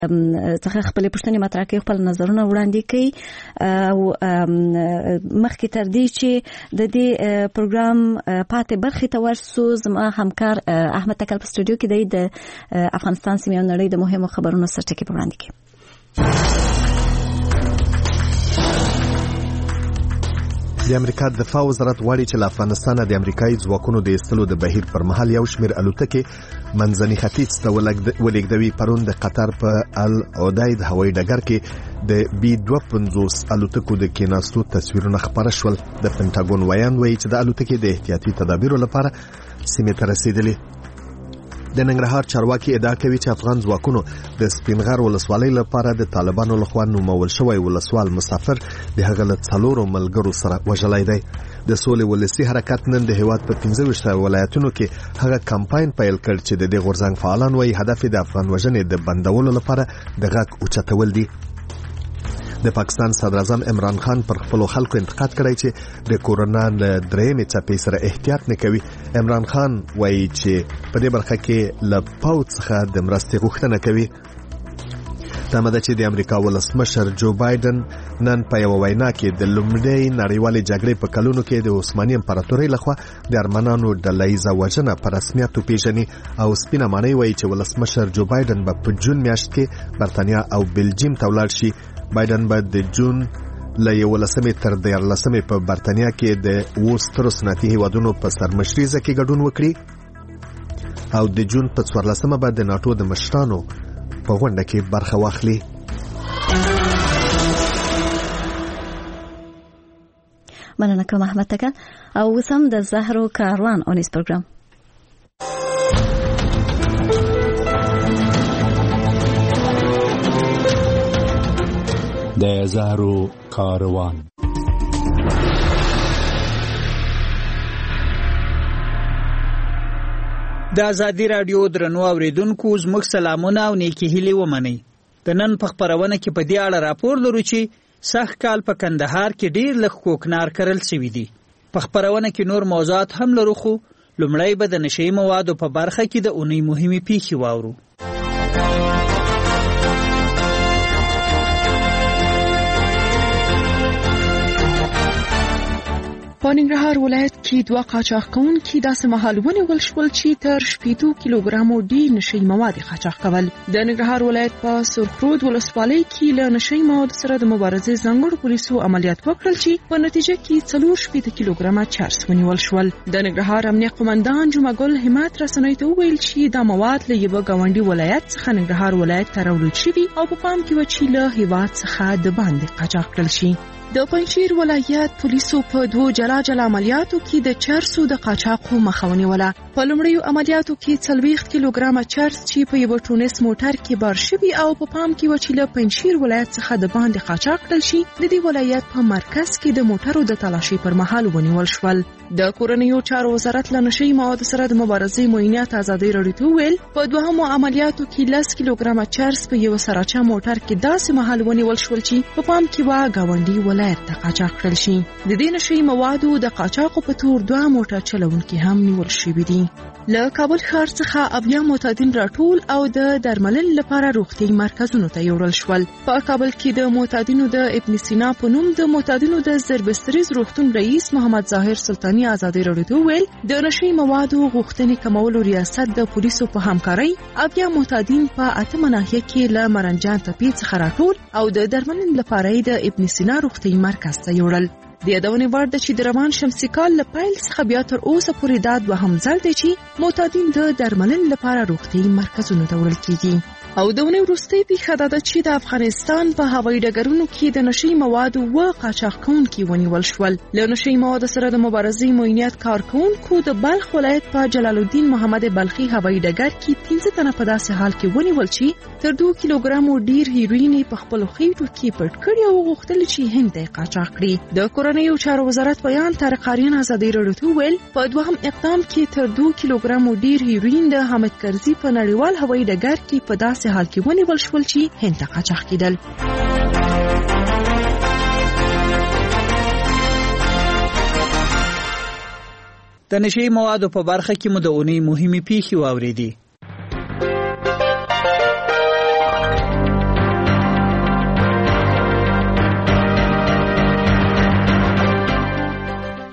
څخه خپل پوښتنې مطرح کوي، خپل نظرونه وړاندې کوي او مخکې تر دې چې د دې پروګرام پاتې برخې ته ورسو، زما همکار احمد تکل په سټوډیو کې د افغانستان سیمې او نړۍ د مهمو خبرونو سرټکي په وړاندې کوي. د امریکا دفاع وزارت غواړي چې له افغانستان د امریکایي ځواکونو د ایستلو د بهیر پر مهال یو شمېر الوتکې منځني ختیځ ته ولېږدوي. پرون د قطر په العدید هوایي ډګر کې د B-52 الوتکو د کېناستو تصویرونه خپاره شول. د پنټاګون ویان وایي چې د الوتکې د احتیاطي تدابیرو لپاره سیمې ته رسیدلې. د ننګرهار چارواکي ادعا کوي چې افغان ځواکونو د سپینغر ولسوالۍ لپاره د طالبانو لخوا نومول شوی ولسوال مسافر د هغه له 4 ملګرو سره وژلی دی. د سولې ولسي حرکت نن د هیواد په 15 ولایتونو کې هغه کمپاین پیل کړ چې د دې غورځنګ فعالان وایي هدف د افغان وژنې د بندولو لپاره د غږ اوچتول دي. د پاکستان صدر اعظم عمران خان پر خپل خلکو انتقاد کړی چې د کورونا له درېمې څپې سره احتیاط نه کوي. عمران خان وایي چې په دې برخه کې له پوځ څخه د مرستې غوښتنه کوي. تمه ده چې د امریکا ولسمشر جو بایدن نن په یو وینا کې د لومړۍ نړیوالې جګړې په کلونو کې د عثماني امپراتورۍ لخوا د ارمنانو ډلهییزه وژنه په رسمیت وپیژني او سپینه معنی وایي چې ولسمشر جو بایدن به په جون میاشت کې برتانیا او بلجیم ته ولاړ شي. بایدن به د جون له 11 تر 14 په برتانیا کې د 20 صنعتي هیوادونو په سرمشريزه کې ګډون وکړي او د جون په 14 به د ناتو د مشرانو په غونډه کې برخه واخلي. مننه کوم احمد تکل او وسم د زهرو کاروان اونیس پروګرام. د زهرو کاروان. د ازادي رادیو درنو اوریدونکو زموږ سلامونه او نیکی هیلې ومنئ. د نن په خبرونه کې په دې اړه راپور لرو چې سخت کال په کندهار کې ډیر لږ کوکنار کرل شوی دی. په خبرونه کې نور موضوعات هم لرو، خو لومړی به د نشئی موادو په برخه کې د اونۍ مهمه پیښې واورو. په ننګرهار ولایت کې 2 قاچاق کوونکي داسې مهال ونیول شول چې تر 80 کیلوګرامو ډیر نشئی مواد قاچاق کول. د ننګرهار ولایت په سرخرود ولسوالۍ کې له نشئی مواد سره د مبارزې ځانګړو پولیسو عملیات وکړل چې په نتیجه کې 4 کیلوګرامه چرس ونیول شول. د ننګرهار امنیه قومندان جمعه ګل همت رسنۍ ته وویل چې دا مواد له یو غونډي ولایت څخه ننګرهار ولایت ته راوړل شوي او په پام کې و چې له هیواد څخه د باندې قاچاق کړل شي. د پنځیر ولایت پولیسو په 2 جلا عملیاتو کې د چرسو د قاچاقو مخه ونیوله. په لومړیو عملیاتو کې 40 کیلوګرامه چرس چې په یو ټونس موټر کې بار شوی او په پام کې و چې له پنځیر ولایت څخه د باندې قاچاق کړل شي، د دې ولایت په مرکز کې د موټرو د تلاشي پر مهال ونیول شول. د کورنیو چارو وزارت له نشئی موادو سره د مبارزې معاینات ازادي رادیو ته ویل په دوهمو عملیاتو کې 10 کیلوګرامه چرس په یو سراچا موټر کې داسې مهال ونیول شول چې په پام کې و گاونډي ولایت ته قاچاق کړل شي. د دې نشئی موادو د قاچاقو په تور 2 موټر چلوونکي هم نیول شوي دي. له کابل ښار څخه اویا معتادین راټول او د درملنې لپاره روغتیايي مرکزونو ته یوړل شول. په کابل کې د معتادینو د ابن سینا په نوم د معتادینو د زربستریز روغتون رئیس محمد ظاهر سلطانی ازادي رادیو ته ویل د نشئی موادو غوښتنې کمولو ریاست د پولیسو په همکارۍ اویا معتادین په 8 ناحیه کې له مرنجان تپې څخه راټول او د درملنې لپاره د ابن سینا روغتیايي مرکز ته یوړل. د یادونې وړ ده چې د روان شمسي کال له پیل څخه بیا تر اوسه پورې دا 2 ځل دی چې معتادین د درملنې لپاره روغتیايي مرکزونو ته وړل کیږي. او د ونې وروستۍ پیښه دا ده چې د افغانستان په هوایي ډګرونو کې د نشئی موادو قاچاق کوونکي ونیول شول. له نشئی موادو سره د مبارزې معاینات کارکوونکو د بلخ ولایت په جلال الدین محمد بلخي هوایي ډګر کې 15 تنه په داسې حال کې ونیول چې تر 2 کیلوګرامو ډیر هیروین په خپل خېټو کې پټ کړي او غوښتل چې هند ته قاچاق کړي. د کورنیو چارو وزارت بیان طارق آریان ازادي رادیو ته ویل په دوهم اقدام کې تر 2 کیلوګرامو ډیر هیروین د حامد کرزي په نړیوال هوایي ډګر کې په داسې حال کې ونیول شول چې هند ته قاچاق کېدل. د نشئی موادو په برخه کې مو د اونۍ مهمه پیښې واوریدي.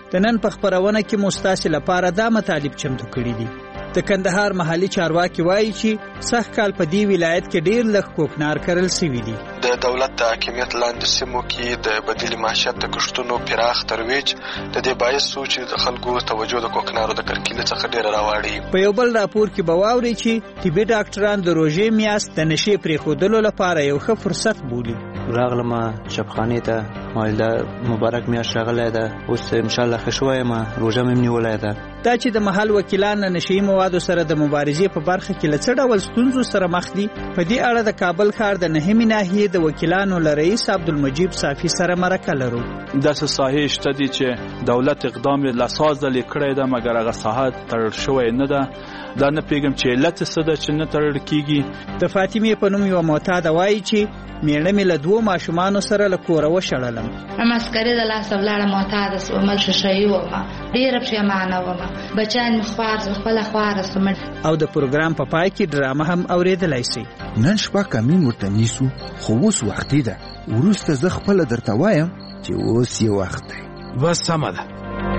د نن په خبرونه کې مو ستاسو لپاره دا مطالب چمتو کړي دي. د کندهار محلي چارواکي وایي چې سږ کال په دې ولایت کې ډېر لږ کوکنار کرل شوي دي. د دولت د حاکمیت لاندې سیمو کې د بدیل معیشت د کښتونو پراخ ترویج د دې باعث شو چې د خلکو توجه د کوکنارو د کرکیلې څخه ډېره راواړي. په یو بل راپور کې به واورئ چې طبي ډاکټران د روژې میاشت د نشې پرېښودلو لپاره یو ښه فرصت بولي. راغلم چپخانې ته مالده مبارک میاشت راغلی ده، اوس انشاءالله ښه شوی یم، روژه مې نیولې ده. دا چې د محل وکیلان له نشهیي موادو سره د مبارزې په برخه کې له څه ډول ستونزو سره مخ دي، په دې اړه د کابل ښار د نهمې ناحیې د وکیلانو له رئیس عبدالمجید صافي سره مرکه لرو. داسې ساحې شته دي چې دولت اقدام یې لساز ځلې کړی ده، مګر هغه ساحه تړل شوی نه ده. دا نه پیږم چې علت څه ده چې نه تړل کیږي. د فاطمې په نوم یوه معتاده وایي چې میړه مې له 2 ماشومانو سره له کوره وشړلم. مسکرې د لاسه ولاړه معتاده سوم، ششهیي ومه، ډېره پښیمانه ومه، بچیان مې خوار خپله خواره سوم. او د پروګرام په پای کې ډرامه هم اورېدلی شئ. نن شپه کمین ورته نیسو، خو اوس وختي ده. وروسته زه خپله درته وایم چې اوس یې وخت دی. بس سمه ده.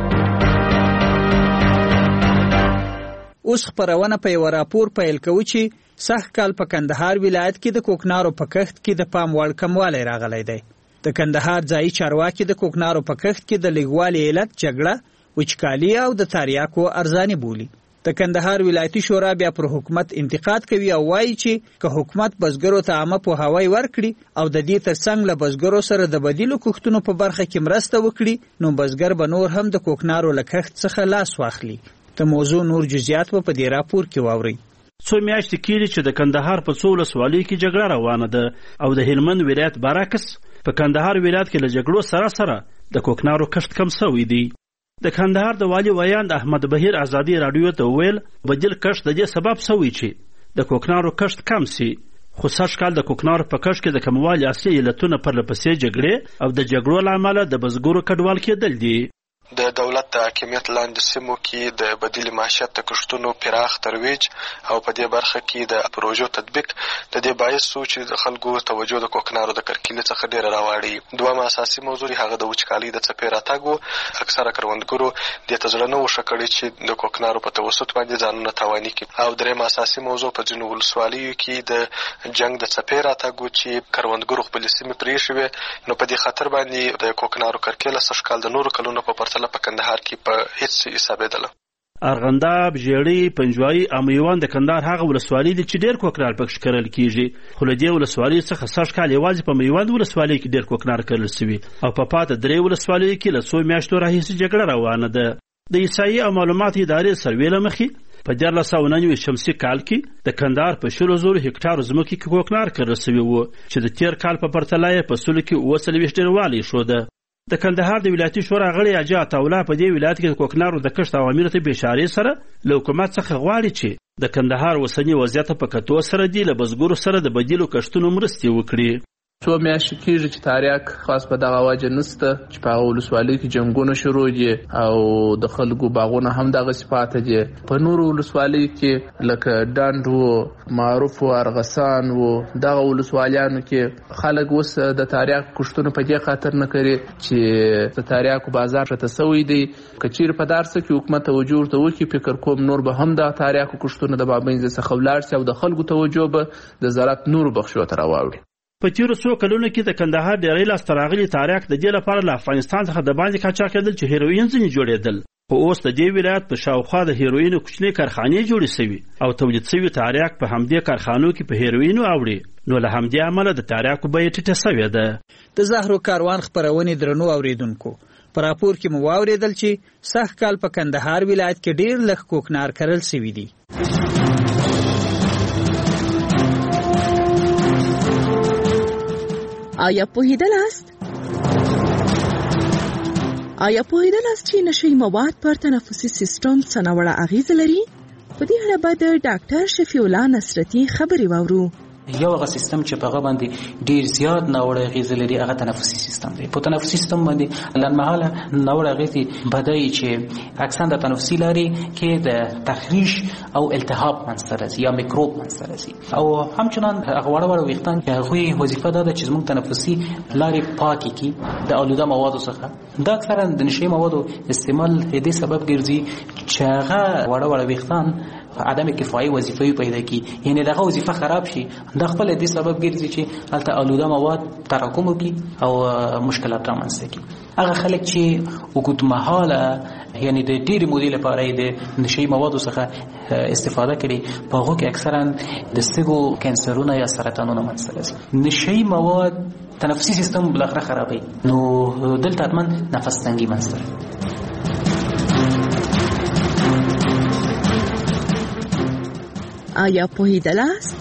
اوس خبرونه په یو راپور پیل کوو چې سږ کال په کندهار ولایت کې د کوکنارو په کښت کې د پام وړ کموالی راغلی دی. د کندهار ځایي چارواکي د کوکنارو په کښت کې د لږوالي علت جګړه، وچکالي او د تریاکو ارزاني بولي. د کندهار ولایتي شورا بیا پر حکومت انتقاد کوي او وایي چې که حکومت بزګرو ته عامه پوهاوی ورکړي او د دې ترڅنګ له بزګرو سره د بدیلو کښتونو په برخه کې مرسته وکړي، نو بزګر به نور هم د کوکنارو له کښت څخه لاس واخلي. د موضوع نور جزئیات په دې راپور کې واورئ. څو میاشتې کېږي چې د کندهار په 16 ولسوالیو کې جګړه روانه ده او د هلمند ولایت برعکس په کندهار ولایت کې له جګړو سره د کوکنارو کښت کم شوی دی. د کندهار د والي ویاند احمد بهیر ازادي راډیو ته ویل بدیل کښت د دې سبب شوی چې د کوکنارو کښت کم شي، خو سږ کال د کوکنارو په کښت کې د کموالي اصلي علتونه پرلپسې جګړې او د جګړو له امله د بزګرو کډوال کېدل دي. د دولت د حاکمیت لاندې سیمو کې د بدیل معیشت د کښتونو پراخ ترویج او په دې برخه کې د پروژو تطبیق د دې باعث شو چې د خلکو توجه د کوکنارو د کرکیلې څخه ډېره راواړي. دویمه اساسي موضوع هغه د وچکالۍ د څپې راتګ و. اکثره کروندګرو دې ته زړه نه وښه کړی چې د کوکنارو په توسط باندې ځانونه تاواني کړي. او درېیمه اساسي موضوع په ځینو ولسوالیو کې د جنګ د څپې راتګ و چې کروندګرو خپلې سیمې پرېښې وې، نو په دې خاطر باندې د کوکنارو کرکیله سږ کال د نورو کلونو په پرتله په کندهار کې په هیڅ حسابېدله. ارغنداب، ژیړۍ، پنجوایي او میوند د کندهار هغه ولسوالۍ دي چې ډېر کوکنار پکې کرل کیږي، خو له دې ولسوالیو څخه سږ کال یوازې په میوند ولسوالۍ کې ډېر کوکنار کرل شوي او په پاته 3 ولسوالیو کې له 100 میاشتو راهیسې جګړه روانه ده. د احصایې او معلوماتو ادارې سروې له مخې په 1499 شمسي کال کې د کندهار په 100,000 هکټارو ځمکې کې کوکنار کرل شوي وو چې د تېر کال په پرتله یې په سلو کې 40 ډېروالی ښوده. د کندهار د ولایتي شورا غړي حاجي عطاالله په دې ولایت کې د کوکنارو د کښت عواملو ته بېشارې سره له حکومت څخه غواړي چې د کندهار اوسني وضعیت په کتو سره دې له بزګرو سره د بدیلو کښتونو مرستې وکړي. څو میاشتې کېږي چې تریاک خاص په دغه وجه نسته چې په هغه ولسوالیو کې جنګونه شروع دي او د خلکو باغونه هم دغسې پاته دي. په نورو ولسوالیو کې لکه ډنډ و، معروف و، ارغسان و، دغه ولسوالیانو کې خلک اوس د تریاک کښتونه په دې خاطر نه کوي چې د تریاکو بازار شته سوی دی. که چیرې په دار څه کې حکومت توجه ورته وکړي، فکر کوم نور به هم د تریاکو کښتونه د بابینځ څخه ولاړ شي او د خلکو توجه به د زراعت نورو بخشو ته راواوړي. په تیرو څو کلونو کې د کندهار ډېری لاسته راغلي تریاک د دې لپاره له افغانستان څخه د باندې قاچاق کېدل چې هیروین ځینې جوړېدل، خو اوس د دې ولایت په شاوخوا د هیروینو کوچنۍ کارخانې جوړې شوي او تولید شوي تریاک په همدې کارخانو کې په هیروینو اوړي، نو له همدې امله د تریاکو بیه ټیټه شوې ده. د زهرو کاروان خپرونې درنو اوریدونکو، په راپور کې مو واورېدل چې سږ کال په کندهار ولایت کې ډېر لږ کوکنار کرل شوي دي. آیا پوهیدلاست چې نشهیي مواد پر تنفسي سیستم څه ناوړه اغیزه لري؟ په دې اړه به د ډاکټر شفیع الله نصرتي خبرې واورو. یو هغه سیستم چې په هغه باندې ډیر زیات ناوړه اغېزې لري هغه تنفسي سیستم دی. په تنفسي سیستم باندې لنډمهاله ناوړه اغېزې بدایي چې اکثر د تنفسي لارې کې د تخریش او التهاب منځته راځي یا میکروب منځته راځي او همچنان هغه وړ ویښتان چې هغوی وظیفه دا ده چې زموږ تنفسي لارې پاکې کړي د آلوده موادو څخه. دا اکثرا د نشي موادو استعمال دې سبب ګرځي چې هغه وړ ویښتان عدم کفایي وظیفه پیدا کی، یعنی دغه وظیفه خراب شي. د خپل دې سبب ګرځي چې هلته آلوده مواد تراکم وکړي او مشکلات رامنځته کړي. هغه خلک چې اوږدمهاله یعنی د ډېرې مودې لپاره د نشي موادو څخه استفاده کړي په هغو کې اکثرا د سږو کینسرونه یا سرطانونه منځته راځي. نشي مواد تنفسي سیستم بالاخره خرابوي، نو دلته حتما نفس تنګي منځته راځي. آیا پوهیدلاست؟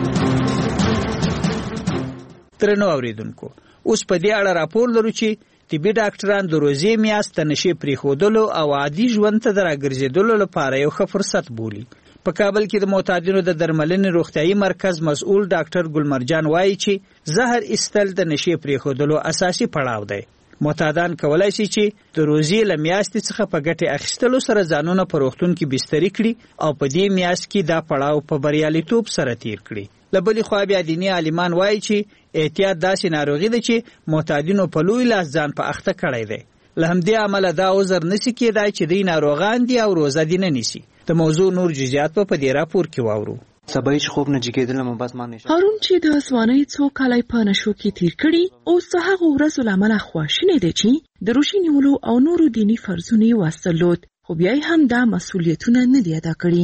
درنو اوریدونکو، اوس په دې اړه راپور لرو چې طبي ډاکټران د روزي میاشت د نشي پریښودلو او عادي ژوند ته د راګرځېدلو لپاره یو ښه فرصت بولي. په کابل کې د معتادینو د درملنې روغتیايي مرکز مسؤل ډاکټر ګلمرجان وایي چې زهر ایستل د نشي پریښودلو اساسي پړاو دی. معتادان کولای شي چې د روزي له میاشتې څخه په ګټې اخیستلو سره ځانونه په روغتون کې بستري کړي او په دې میاشت کې دا پړاو په بریالیتوب سره تیر کړي. له بلې خوا بیا دیني عالمان وایي چې احتیاط داسې ناروغي ده چې معتادینو په لوی لاس ځان په اخته کړی دی. له همدې امله دا عذر نشي کېدای چې دوی ناروغان دي او روزه دې نه نیسي. د موضوع نور جزئیات په دې راپور کې واورو. سبا هیڅ خوب نه جګېدلم بس ما نشه. هارون چې د ځوانۍ څو کاله په نشو کې تیر کړي اوس د هغه ورځو له امله خواشینی دی چې د روژې نیولو او نورو دیني فرضونو یې وسلود، خو بیا یې هم دا مسؤلیتونه نه دي ادا کړي.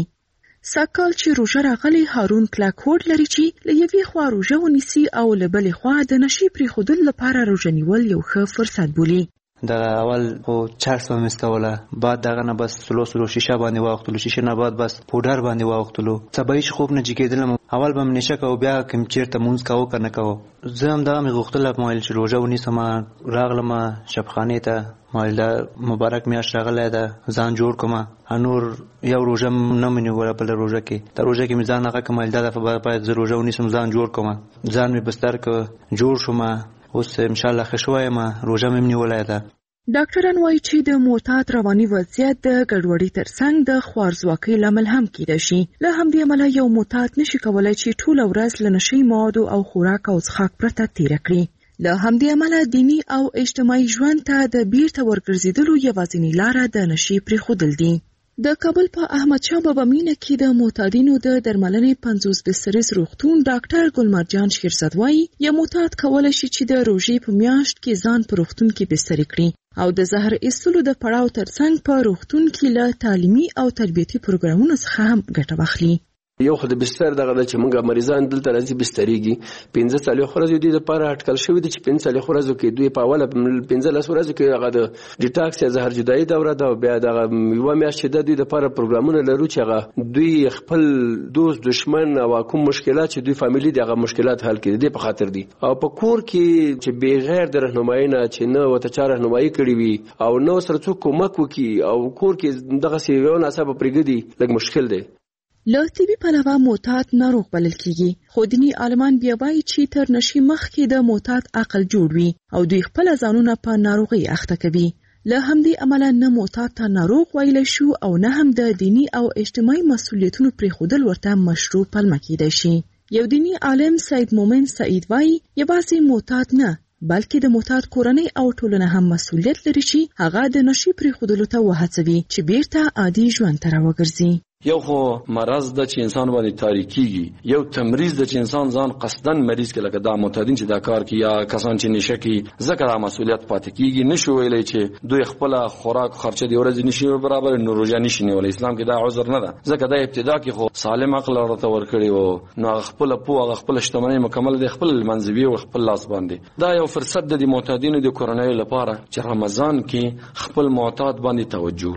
سږکال چې روژه راغلی هارون کلک هوډ لري چې له یوې خوا روژه ونیسي او له بلې خوا د نشي پرېښودلو لپاره روژه نیول یو ښه فرصت بولي. دا اول خو چرس به مستوله، بعد دغه نه بس سلو شیشه باندې واوختلو، شیشه نه بعد بس پودر باندې واوختلو. سبا هیڅ خوب نه جګېدلم، اول به م نشه کوو بیا کوم چېرته مونځ کوو که نه کوو. زه هم دغه مې غوښتل مایل چې روژه ونیسم، راغلم شبخانې ته، مایل دا مبارک میاشت راغلی ده ځان جوړ کړم. نور یو روژه نه مې نیوله بله روژه کې، دا روژه کې مې ځان هغه کړم مایل دا دفعه باید زه روژه ونیسم ځان جوړ کړم. ځان مې بستر که جوړ شوم، اوس انشاءالله ښه شوی یم، روژه مې نیولی ده. ډاکټران وایي چې د معتاد رواني وضعیت د ګډوډۍ ترڅنګ د خوارځواکۍ لامل هم کېدای شي. له همدې امله یو معتاد نشي کولی چې ټوله ورځ له نشي موادو او خوراک او څښاک پرته تېره کړي. له همدې امله دیني او اجتماعي ژوند ته د بیرته ورګرځېدلو یوازینۍ لاره د نشي پرېښودل دي. د کابل په احمد شاه بابا مینه کې د معتادینو د درملنې 50 بستریز روغتون ډاکټر ګلمرجان شیرزاد وایي یو معتاد کولی شي چې د روژې په میاشت کې ځان په روغتون کې بستري کړي او د زهر ایستلو د پړاو ترڅنګ په روغتون کې له تعلیمي او تربیتي پروګرامونو څخه هم ګټه واخلي. یو خو د بستر دغه چې موږ مریضان دلته راځي بستریږي 15 ورځې د لپاره اټکل شوی دی چې 15 ورځې کې دوی په اوله 15 ورځې کې هغه د ډیټاکس یا زهر جدایي دوره ده او بیا دغه یو میاشت چې د دوی لپاره پروګرامونه لرو چې هغه دوی خپل دوست دشمن او کوم مشکلات چې دوی فامیلی دغه مشکلات حل کړي دي په خاطر دي او په کور کې چې بغیر د راهنمایي نه چې نه وته چا راهنمایي کړي وي او نو سره څوک کومک وکړي او کور کې دغه سیویو ناسب پرېږدي لږ مشکل دی. له طبي پلوه معتاد ناروغ بلل کیږي، خو دیني عالمان بیا وایي چې تر نشي مخکې د معتاد عقل جوړ وي او دوی خپل ځانونه په ناروغي اخته کوي. له همدې امله نه معتاد ته ناروغ ویلی شو او نه هم د دیني او اجتماعي مسؤلیتونو پرېښودل ورته مشروع پلمه کیدای شي. یو دیني عالم سید مومن سعید وایي یوازې معتاد نه بلکې د معتاد کورنۍ او ټولنه هم مسؤلیت لري چې هغه د نشي پرېښودلو ته وهڅوي چې بیرته عادي ژوند ته راوګرځي. یو خو مرض د چې انسان باندې تاریکيږي، یو تمریض د چې انسان ځان قصدن مریض کې لکه دا معتادین چې دا کار کوي یا کسان چې نشه کوي ځکه دا مسؤلیت پاتې کیږي. نشو ویلی چې دوی خپل خوراک خرچه دی ورځ نشي برابر نو روزه نشي نیول. اسلام کې دا عذر نه ده ځکه دا ابتدا کې خو سالم عقل ورته ورکړي وو نو خپل پوهه خپل شتمنۍ مکمل د خپل منځوي او خپل لاس باندې. دا یو فرصت د معتادینو د کورنۍ لپاره چې رمضان کې خپل معتاد باندې توجه وکړي.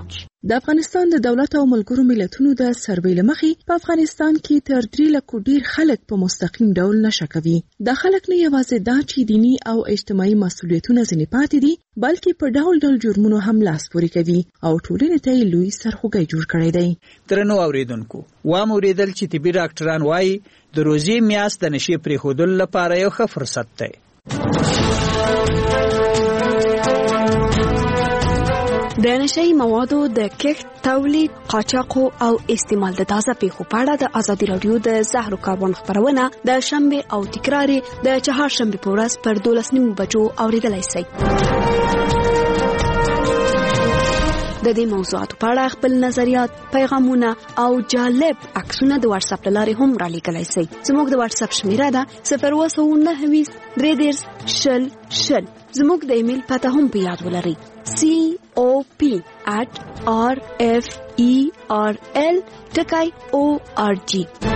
د افغانستان د دولت او ملګرو ملتونو د سروې له مخې په افغانستان کې تر 3 لک ډیر خلک په مستقیم ډول نشه کوي. دا خلک نه یوازې دا چې دینی او اجتماعي مسؤلیتونه ځنې پاتې دي، بلکې په ډول ډول جرمونو هم لاس پورې کوي او ټولنې ته لوی سرخوږی جوړ کړی دی. درنو اوریدونکو، وام اوریدل چې طبي ډاکټران وایي د روزي میاشت د نشي پرېښودلو لپاره یو ښه فرصت دی. د نشئی موادو د کښت، تولید، قاچاق او استعمال د تازه پیښو په اړه د ازادي رادیو د زهرو کاربن خبرونه د شنبه او تکرار د چهارشنبه په ورځ پر 12:30 بجو اوریدلای شئ. د دې موضوعاتو په اړه خپل نظریات، پیغامونه او جالب عکسونه د واتس اپ لارې هم را لیږلای شئ. زموږ د واتس اپ شمیره ده 029 3 شل شل. زموږ د ایمیل پته هم په یاد ولرئ: cop@rferl.org.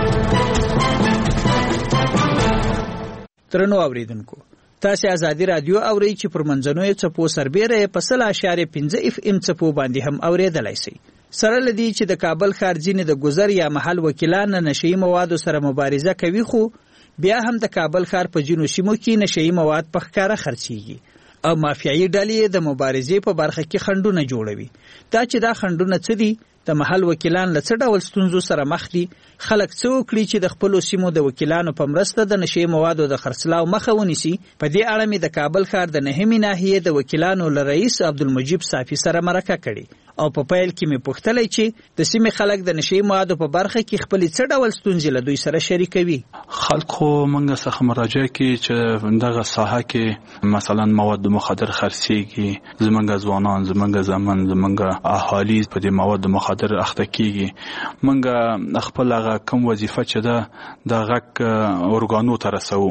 ترنو اوریدونکو، تاسو ازادي رادیو اورئ چې پر منځنوي چپو سربېره په 0.5 FM چپو باندې هم اوریدلای شئ. سره لدی چې د کابل ښار ځینې د ګذر یا محل وکیلان نشئی موادو سره مبارزه کوي، خو بیا هم د کابل ښار په جنو سیمو کې نشئی مواد په ښکارا خرڅيږي او مافیایي ډلې د مبارزې په برخه کې خنډونه جوړوي. دا چې دا خنډونه څه دي، د محل وکیلان له څه ډول ستونزو سره مخ دي، خلک څه وکړي چې د خپل سیمو د وکیلانو په مرسته د نشئی موادو د خرڅلاو مخه ونیسي. په دې اړه مې د کابل ښار د نهمې ناحیې د وکیلانو له رئیس عبدالمجید صافي سره مرکه کړې او په پیل کې مې پوښتلې چې د سیمې خلک د نشئی موادو په برخه کې خپل څه ډول ستونزې له دوی سره شریکوي. خلکو منګه څخه مراجعه کوي چې دغه ساحه کې مثلا مواد مخدر خرڅيږي، زمونږ ځوانان، زمونږ زمن، زمونږ اهالي په دې مواد مخدر اخته کیږي. منګه خپل هغه کوم وظیفه چې ده د غک اورګانو ته رسو.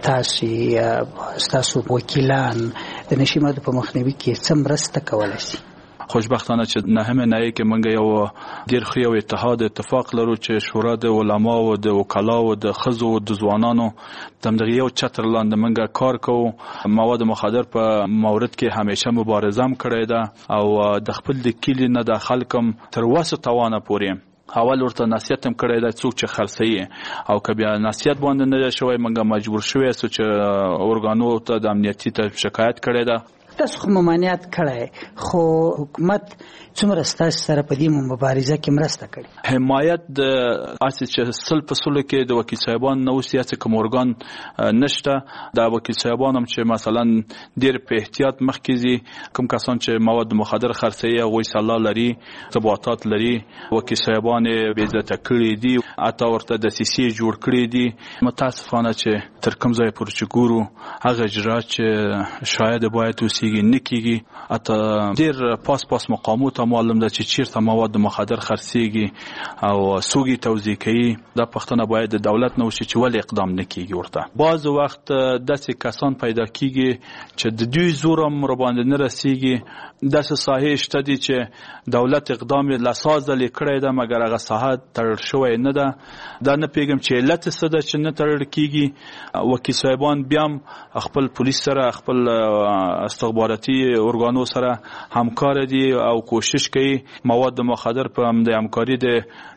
تاسو وکیلان د نشئی موادو په مخنیوي کې څه مرسته کولای شي؟ خوشبختانه چې نهمه نهایی کې منګه یو ډیر خو اتفاق لرو چې شورا د علما او د وکلاو او د خزو او د ځوانانو دغه یو چتر لاندې منګه کار کوو. مواد مخدر په مورد کې همیشه مبارزه هم کړې ده او د خپل د کلی نه د خلکم تر وسه توانه پورې اول ورته نصیحت هم کړی دا څوک چې خرڅي او کبه نصیحت باندې نه شوی منګه مجبور شوی چې اورګانو ته د امنیتي ته شکایت کړی ده. تاسو ممانعت کړی، خو حکومت څومره ستاسو سره په دې مبارزه کې مرسته کړې؟ حمایت د اساس چې سل په سلو کې د وکیل صاحبان نو سیاسي کوم اورګان نشته. دا وکیل صاحبان هم چې مثلا ډیر په احتیاط مخکې کوم کسان چې مواد مخدر خرڅي او وصله لري، ارتباطات لري، وکیل صاحبان به عزت کړی دي، اته ورته د سیسي جوړ کړی دي. متاسفانه چې تر کوم ځای پورې چې ګورو هغه اجرات چې شاید باید وسیږي نکیږي. اته ډیر پاس مقامات معلوم ده چې چیرته مواد مخدر خرڅيږي او سوګي توزیع کوي. دا پښتنه باید د دولت نو چې ول اقدام نکیږي. ورته بعض وخت داسې کسان پیدا کیږي چې د دوی زورم مر باندې نه رسیږي. داسې ساحه شته دي چې دولت اقدام لاساز لیکړی ده مګر هغه ساحه تر شوی نه ده. دا نه پیګم چې علت څه ده چې نه تر کیږي. وکیل صاحبان بیا خپل پولیس سره، خپل استخباراتي اورګانو سره همکار دي او کوشش کوي مواد مخدر په همکاري د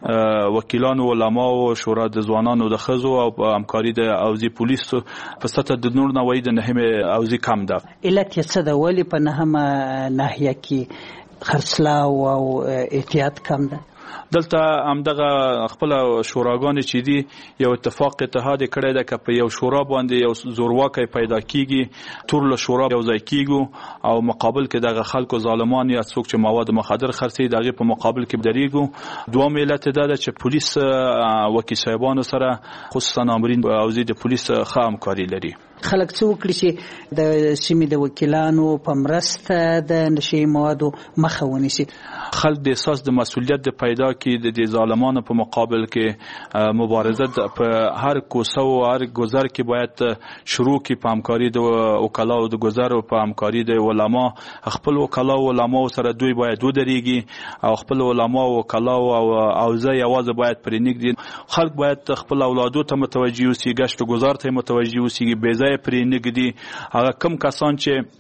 وکیلانو، علماو، شورا د ځوانانو د خزو او په همکاري د اوزي پولیسو په سطح د نور نوې د نهمه اوزي کم ده. علت یې څه ده؟ ولې په نهمه ناحیه کې خرڅلاو او احتیاط کم ده؟ دلته همدغه خپل شوراګانې چې دي یو اتفاق اتحاد کړی ده که په یو شورا باندې یو زورواکي پیدا کیږي، ټول شورا یو ځای کیږي او مقابل کې دغه خلکو ظالمان یا څوک چې مواد مخدر خرڅي دغه په مقابل کې بدريګو. دوه ملت ده چې پولیس وکیل صاحبانو سره خصوصا امرین او زید پولیس خام کاری لري. خلک څه وکړي چې د سیمې د وکیلانو په مرسته د نشئی موادو مخه ونیسي؟ خلک د احساس د مسؤلیت د پیدا کې د ظالمانو په مقابل کې مبارزه په هر کوڅه او هر گذر کې باید شروع کی په همکاري د وکلاو د گذر او په همکاري د علما. خپل وکلاو او علما سره دوی باید ودرېږي او خپل علما او وکلاو او ځای आवाज باید پرېنګدي. خلک باید خپل اولادو ته متوجي اوسي، گشت و گذار ته متوجي اوسي، بې ځای پرېنګدي. هغه کم کسان چې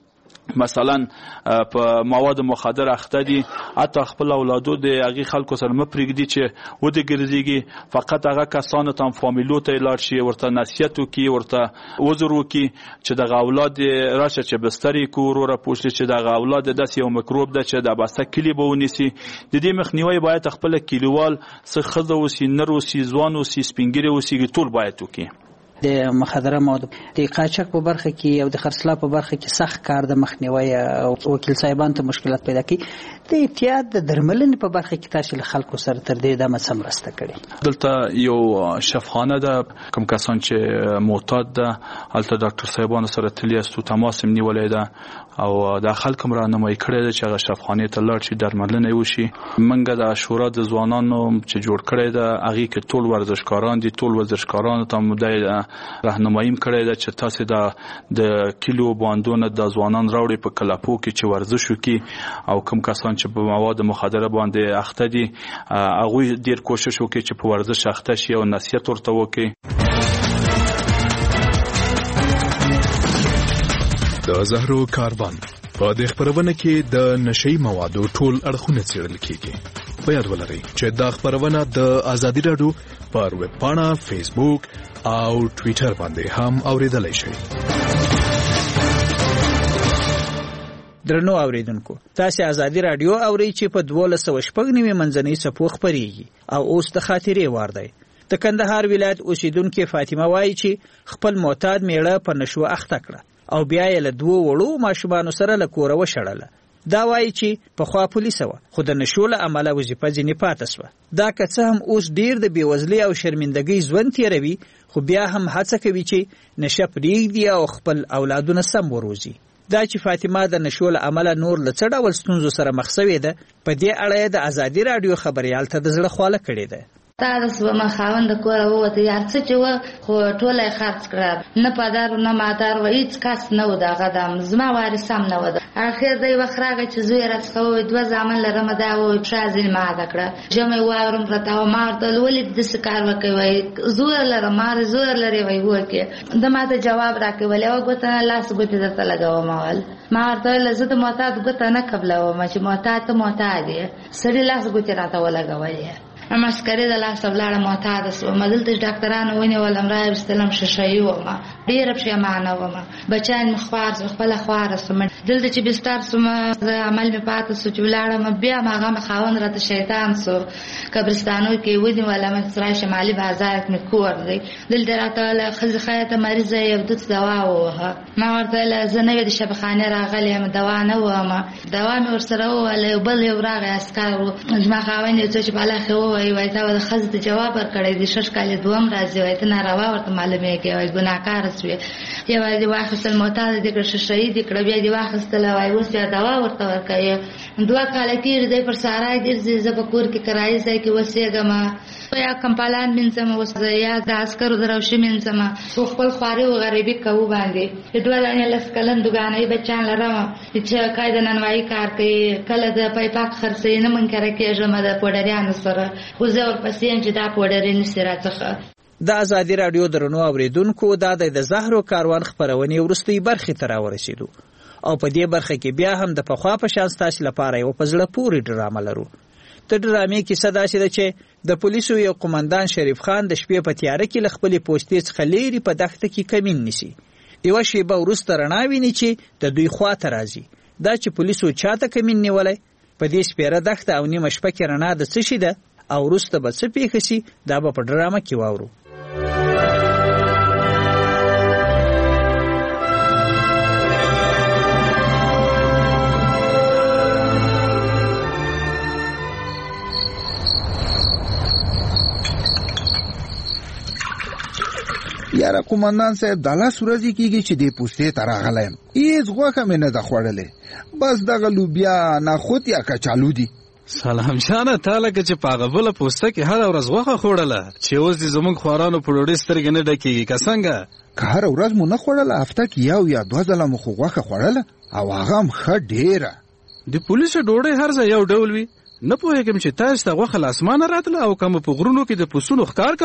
مثلا په مواد مخدر اخته دي، حتی خپل اولادو د هغې خلکو سره مه پرېږدي چې ودې ګرځېږي، فقط هغه کسانو ته هم فامیلو ته یې لاړ شي، ورته نصیحت وکړي، ورته عذر وکړي چې دغه اولاد یې راشه چې بستر یې کړو، وروره پوه شي چې دغه اولاد داسې یو میکروب ده چې د بسته کلي به ونیسي. د دې مخنیوی باید خپله کلیوال څه ښځه اوسي، نر اوسي، ځوان اوسي، سپین ږیري اوسي، ټول باید وکړي. د مخدره موادو د قاچاق په برخه کې او د خرڅلاو په برخه کې سخت کار د مخنیوي او وکیل صاحبان ته مشکلات پیدا کوي. د احتیاط د درملنې په برخه کې تاسو له خلکو سره تر دې دمه څه مرسته کړې؟ دلته یو شفاخانه ده، کوم کسان چې معتاد ده هلته ډاکټر صاحبانو سره تللی است، تماس هم نیولی ده او د خلک هم راهنمایي کړې ده چې هغه شفاخانې ته لاړ شي، درملنه یې وشي. موږ د شورا د ځوانانو چې جوړ کړی ده هغې کې ټول ورزشکاران دي، ټول ورزشکارانو ته هم د راهنمایي هم کړی ده چې تاسې د کلیو باندونه د ځوانان راوړي په کلپو کې چې ورزش وکړي، او کوم کسان چې په مواد مخدره باندې اخته دي هغوی ډېر کوشش وکړي چې په ورزش اخته شي او نصیحت ورته وکړي. د زهرو کاروان په دې خبرونه کې د نشئی موادو ټول اړخونه څېړل کیږي. په یاد ولرئ چې دا خبرونه د آزادي راډیو پر ویب پاڼه، فیسبوک او ټویټر باندې هم اوریدلای شئ. درنو اوریدونکو، تاسو آزادي راډیو اورئ چې په 1290 منځنۍ صفو خبريږي او اوس د خاطرې وار دی. د کندهار ولایت اوسیدونکو فاطمه وایي چې خپل معتاد میړه په نشو اخته کړه او بیا یې له 2 وړو ماشومانو سره له کوره وشړله. دا وایي چې په خوا پولیس و، خو د نشو له امله وظیفه ځینې پاته سوه. دا که څه هم اوس ډیر د بېوزلۍ او شرمندګۍ ژوند تېروي، خو بیا هم هڅه کوي چې نشه پرېږدي او خپل اولادونه سم وروزي. دا چې فاطمه د نشو له امله نور له څه ډول ستونزو سره مخ شوې ده، په دې اړه د آزادي راډیو خبریال ته د زړه خواله کړې ده. تاسو به ما خاوند کوره وته یار څه چې و خو ټوله خرڅ کړه، نه پدار نه مادر و هیڅ کس نه و، دغه دم زما وارث هم نه و. اخر دی وخت راغی چې زوی راڅخه و 2 زامن لرم، دا و شازل ما ده کړه، جمع واورم پرتا و ما ورته ولې د سکار وکوي، زوی لرم مار زوی لري وای وکي. د ما ته جواب راکوي او ګوته لاس ګوته درته لګاو مال، ما ورته لزه د معتاد ګوته نه قبلو، ما چې معتاد ته معتاد دی سړي لاس ګوته راته ولګوي. مسکرې د لاس ولاړه معتاد سو، مدلته ډاکټرانو ونیول، امرای بستلم ششایي ومه، ډېره پښیمانه ومه. بچیان مې خوار سو، خپله خواره سوم. دلته چې بستر سوم عمل مې پاته سو چې ولاړم، بیا هغه مې خاوند راته شیطان سو، قبرستانو کې ونیولم، سرای شمالي بازار کې مې کور دی. دلته راته ښځې خیاطه مریضه یې او دته دوا ووهه. ما ورته ویله زه نوې د شفاخانې راغلی یم، دوا نه ووهمه. دوا مې ورسره ووهله، یو بل یو راغی عسکر و، زما خاوند یو څه چې بالاخې وایي تا د ښځې ته جواب ورکړی دی، 6 کالې دوم راځي، وایي ته ناروا ورته معلومېږي، وایي ګناهکاره سوې. یوازې دې واخیستل معتاده دې کړه، ششایي دې کړه، بیا دې واخیستله، وایي اوس بیا دوا ورته ورکوي. 2 کاله کېږي دی پر سارای ګرځي، زه په کور کې کرایي ځای کې اوسېږم، یا کمپالان مینځم، اوس یا د عسکرو د روشي مینځم، خو خپل خواري او غریبي کوو باندې. 2 دانې 10 کلن دوګانۍ بچیان لرم چې قاعده نانوایي کار کوي، کله د پایپاک خرڅوي، نه منکره کېږم د پوډریانو سره، خو زه ورپسې یم چې دا پوډرې نشي راڅخه. د آزادي راډیو درنو اوریدونکو، دا د زهرو کاروان خبرونې وروستۍ برخې ته راورسېدو او په دې برخه کې بیا هم د پخوا په شان ستاسو لپاره یو په زړه پورې ډرامه لرو. د ډرامې کیسه داسې ده چې د پولیسو یو قومندان شریف خان د شپې په تیاره کې له خپلې پوستې څخه لیرې په دښته کې کمین نیسي. یوه شیبه وروسته رڼا ویني چې د دوی خواته راځي. دا چې پولیسو چاته کمین نیولی، په دې سپیره دښته او نیمه شپه کې رڼا د څه شي ده او وروسته به څه پیښه شي، دا به په ډرامه کې واورو. یاره قومندان صاحب، د لاس ورځې کېږي چې دې پوستې ته راغلی یم، هېڅ غوښه مې نه ده خوړلې، بس دغه لوبیا نخود یا کچالو دي. سلام جانه، تا لکه چې په هغه بله پوسته کې هره ورځ غوښه خوړله چې اوس دې زموږ خوارانو په ډوډۍ سترګې نه ډکېږي که څنګه؟ که هره ورځ مو نه خوړله، هفته کې 1 یا 2 ځله مو خو غوښه خوړله، او هغه هم ښه ډېره. د پولیسو ډوډۍ هر ځای یو ډول وي، نه پوهېږم چې تاسو ته غوښه له اسمانه راتله او که مو په غرونو کې د پسونو ښکار کوو.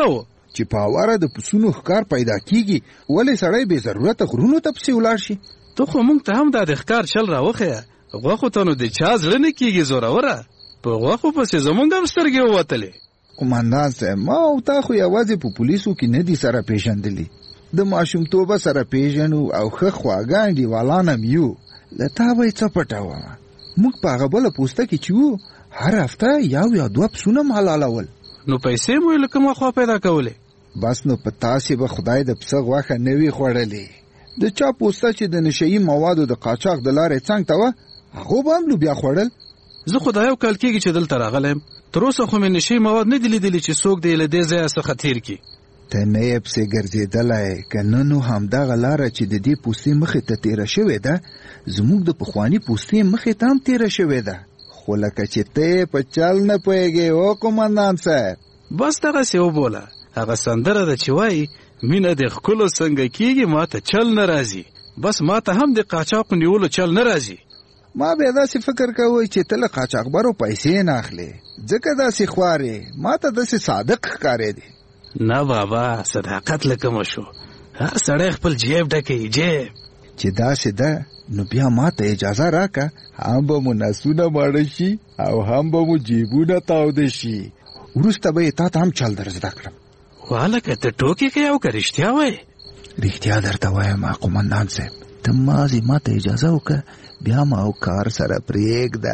چې په اواره د پسونو ښکار پیدا کیږي ولې سړی بې ضرورته غرونو ته پسې ولاړ شي؟ ته خو موږ ته هم د ښکار چل راوښیه. غوښو ته نو د چا زړه نه کیږي زوروره، په غوښو پسې زمونږ هم سترګې ووتلې. قومندان صاحب، ما او تا خو یوازې په پولیسو کې نه دي سره پیژندلي، د ماشومتوبه سره پیژنو او ښه خواږه انډیوالان هم یو. له تا به یې څه پټومه؟ موږ په هغه بله پوسته کې چې وو هر هفته یو یا دوه پسونه م حلالول. نو پیسې مو یې له کومه خوا پیدا کولې؟ بس نو په تاسې به خدای د پسه غوښه نه وي خوړلې. د چا پوسته چې د نشهیي موادو د قاچاق د لارې څنګ ته وه هغو به هم لوبیا خوړل. زه خو دا یو کال کېږي چې دلته راغلی یم، تر اوسه خو مې نشهیي مواد نه دي لیدلي چې څوک دې له دې ځایه څخه تېر کړي. ته نه یې پسې ګرځېدلی که نه نو همدغه لاره چې د دې پوستې مخې ته تېره شوې ده زموږ د پخواني پوستې مخې ته هم تېره شوې ده. خو لکه چې ته یې په چل نه پوهېږې او قومندان صاحب. بس دغسې وبوله. هغه سندره ده چې وایي مینه د ښکلو څنګه کېږي ما ته چل نه راځي، بس ما ته هم د قاچاقو نیولو چل نه راځي. ما بیا داسې فکر کوئ چې ته له قاچاقبرو پیسې نه اخلې ځکه داسې خوارې، ما ته داسې صادق ښکارېدې. نه بابا، صداقت له کومه شو؟ هر سړی خپل جیب ډکوي جیب. چې داسې ده نو بیا ما ته اجازه راکه، هم به مو نسونه ماړه شي او هم به مو جیبونه تاوده شي، وروسته به یې تا ته هم چل در زده کړم. والکه ته ټوکې کوې او که رښتیا وایې؟ رښتیا درته وایم قومندان صاحب، ته مازې ما ته اجازه وکړه بیا ما او کار سره پرېږده.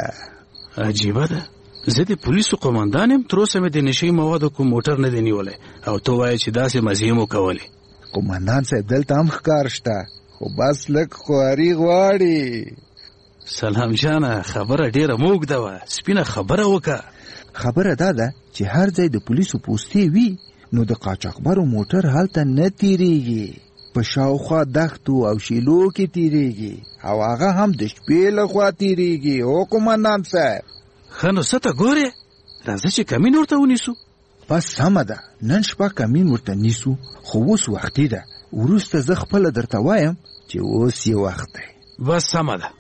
عجیبه ده، زه د پولیسو قومندان یم، تر اوسه مې د نشهیي موادو کوم موټر نه دی نیولی او ته وایې چې داسې مزې مو کولې. قومندان صاحب دلته هم ښکار شته خو بس لږ خواري غواړي. سلام جانه، خبره ډېره مه اوږده وه، سپینه خبره وکړه. خبره دا ده چې هر ځای د پولیسو پوستې وي نو د قاچاقبرو موټر هلته نه تیریږي، په شاوخوا دښتو او شیلو کې تیریږي او هغه هم د شپې له خوا تیریږي. او قومندان صاحب ښه نو څه ته ګورې؟ راځه چې کمین ورته ونیسو. بس سمه ده، نن شپه کمین ورته نیسو، خو اوس وختي ده، وروسته زه خپله درته وایم چې اوس یې وخت دی. بس سمه ده.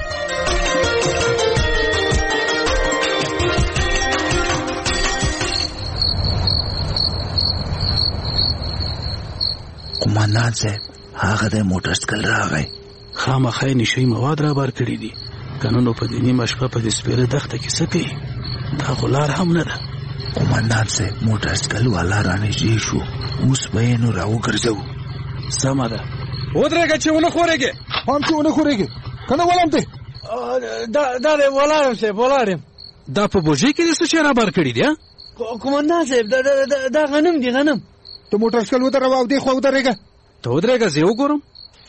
قومندان صاحب هغه د موټر سکل راغی، خامخا یې نشهیي مواد رابار کړي دي، که نه نو په دې نیمه شپه په دې سپېره دښته کې څه کوي؟ دا خو لار هم نه ده. قومندان صاحب موټر سکل والا رانږدې شو، اوس به یې نو راوګرځوو. سمه ده. ودرېږه چې ونه خورېږې. پام چې ونه خورېږې که نه ولم دی. دا دی ولاړ یم صاحب، ولاړ یم. دا په بوجۍ کې دې څه شی رابار کړي دي؟ قومندان صاحب دا غنم دی، غنم. ته موټر سکل ودروه او دې خوا ودرېږه. ته ودرېږه زه یې وګورم.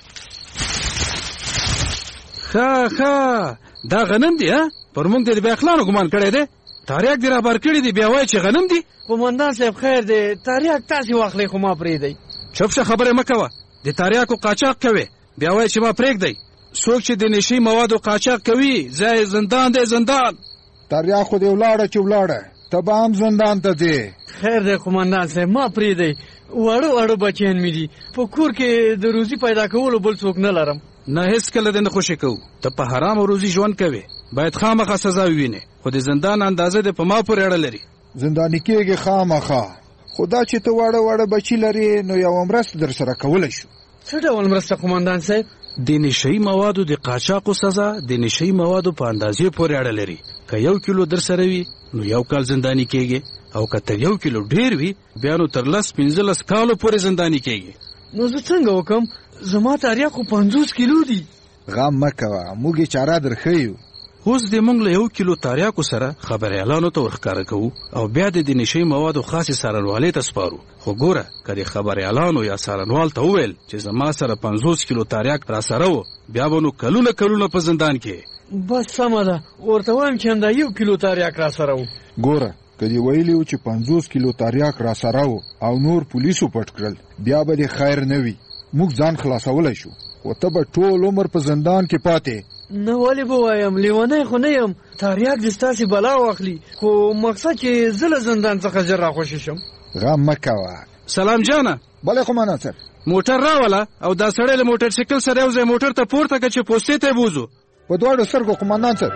ښه دا غنم دی ها؟ پر موږ دې د بیاخلانو ګمان کړی دی؟ تاریاک دې رابار کړي دي بیا وایي چې غنم دي؟ قومندان صاحب خیر دی، تاریاک تاسې واخلئ خو ما پرېږدئ. چپ شه، خبرې مه کوه. د تاریاکو قاچاق کوې بیا وایي چې ما پرېږدئ. څوک چې د نشهیي موادو قاچاق کوي ځای زندان دی، زندان. تاریاک خو دې ولاړه چې ولاړه، ته به هم زندان ته ځې. خیر دی قومندان صاحب ما پرېږدئ، واړه بچیان مې دي، په کور کې د روزي پیدا کولو بل څوک نه لرم. نه هېڅکله دې نه خوشي کوو، ته په حرامو روزي ژوند کوې، باید خامخا سزا ووینې، خو د زندان اندازه دې په ما پورې اړه لري. زنداني کېږي خامخا، خو دا چې ته واړه بچي لرې نو یوه مرسته در سره کولی شو. څه ډول مرسته قومندان صاحب؟ د نشهیي موادو د قاچاقو سزا د نشهیي موادو په اندازې پورې اړه لري. که 1 کیلو در سره وي نو 1 کال زنداني کېږي، او که تر 1 کیلو ډېر وي بیا نو تر 10-15 کالو پورې زنداني کېږي. نو زه څنګه وکم؟ زما تاریاک خو 50 کیلو دي. غم مه کوه، موږ یې چاره درښیو. اوس دې موږ له 1 کیلو تاریاکو سره خبریالانو ته ورښکاره کوو او بیا د نشهیي موادو خاصې څارنوالۍ ته سپارو. خو ګوره که د خبریالانو یا څارنوال ته وویل چې زما سره 50 کیلو تاریاک را سره و بیا به نو کلونه په زندان کې. بس سمه ده، ورته وایم چې همدا 1 کیلو تاریاک را سره و. ګوره که دې ویلي و چې 50 کیلو تاریاک را سره و او نور پولیسو پټ کړل بیا به دې خیر نه وي، موږ ځان خلاصولی شو، خو ته به ټول عمر په زندان کې پاتې. نه ولې به وایم، لیونی خو نه یم، تاریاک دې ستاسې بلا واخلي، خو مقصد چې زه له زندان څخه ژر راخوشي شم. غم مه کوه. سلام جانه. بله قومندان صاحب. موټر راوله او دا سړی له موټر سایکل سره یو ځای موټر ته پورته کړه چې پوستې ته یې بوځو. په دواړو سترګو قومندان صاحب.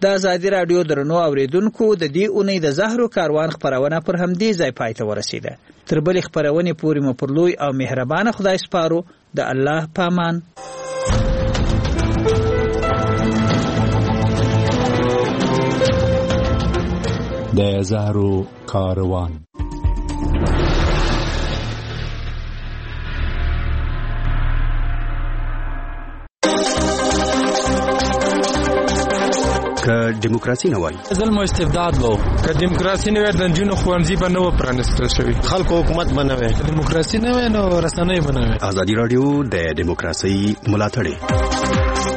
د ازادي رادیو درنو اوریدونکو د دې اونۍ د زهرو کاروان خبرونه پر همدې ځای پای ته ورسیده. تر بلې خبرونې پورې مو پر لوی او مهربانه خدای سپارو. د الله پامان. د زهرو کاروان. که دیموکراسي نه وای ظلم او استبداد وو، که دیموکراسي نه وای د نجونو ښوونځي به نه و پرانیستل شوي، خلکو حکومت به نه وای، دیموکراسي نه وای نو رسنۍ به نه وای. ازادي رادیو د دیموکراسي ملاتړ